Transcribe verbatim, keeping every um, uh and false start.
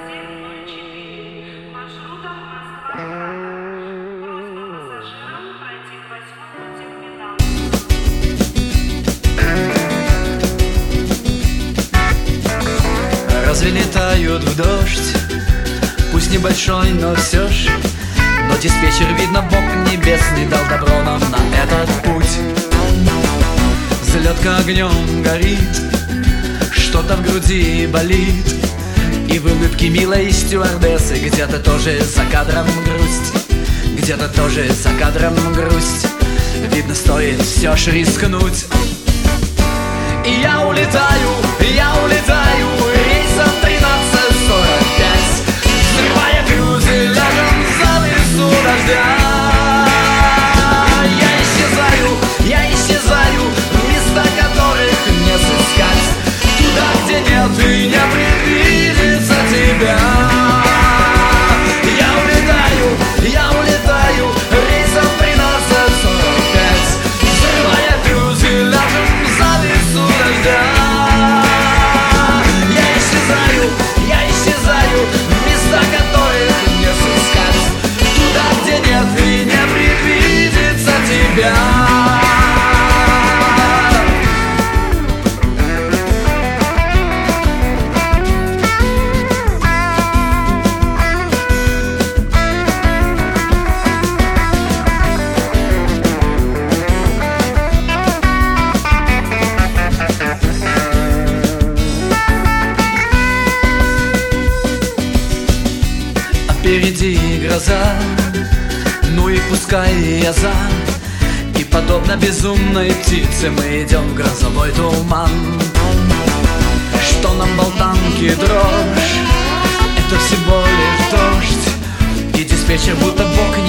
семь ноль четыре маршрутом Москва-Прага. Просьба пассажирам пройти к восьмому терминалу. Разве летают в дождь? Пусть небольшой, но все ж. Но диспетчер, видно, Бог небесный дал добро нам на этот путь. Взлетка огнем горит, что-то в груди болит, и в улыбке милой стюардессы где-то тоже за кадром грусть, где-то тоже за кадром грусть. Видно, стоит все ж рискнуть. И я улетаю, я улетаю рейсом тринадцать сорок пять, взрывая крузы, ляжем за лесу дождя. Я исчезаю, я исчезаю в места, которых не сыскать, туда, где нет и не предвидится тебя. Я улетаю, я улетаю рейсом тринадцать сорок пять, взрывая крузы, ляжем за лесу дождя. Я исчезаю, я исчезаю в места, которых не сыскать, туда, где нет и не предвидится тебя. Впереди гроза, ну и пускай я за. И подобно безумной птице мы идем в грозовой туман. Что нам болтанки дрожь, это всего лишь дождь. И диспетчер, будто Бог